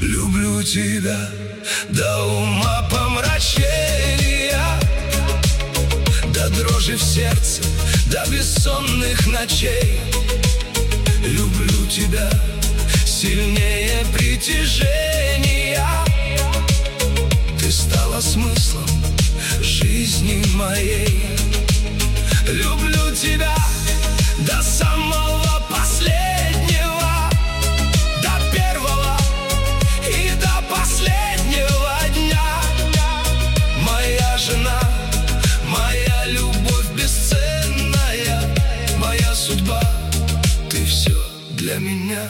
Люблю тебя до ума помрачения, до дрожи в сердце, до бессонных ночей. Люблю тебя сильнее притяжения. Ты стала смыслом жизни моей. Люблю тебя до самого последнего, до первого и до последнего дня. Моя жена, моя любовь бесценная, моя судьба, ты все для меня.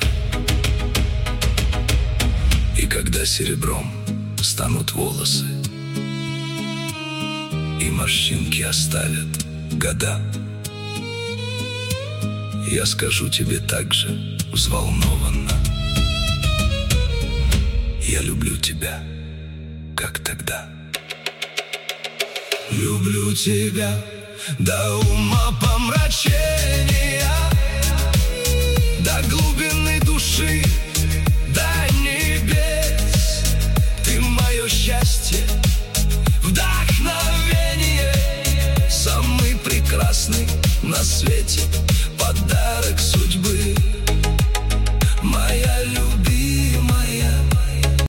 И когда серебром станут волосы и морщинки оставят года, я скажу тебе так же взволнованно: я люблю тебя, как тогда. Люблю тебя до ума помрачения, до глубины души, до небес. Ты мое счастье, вдохновение, самый прекрасный на свете.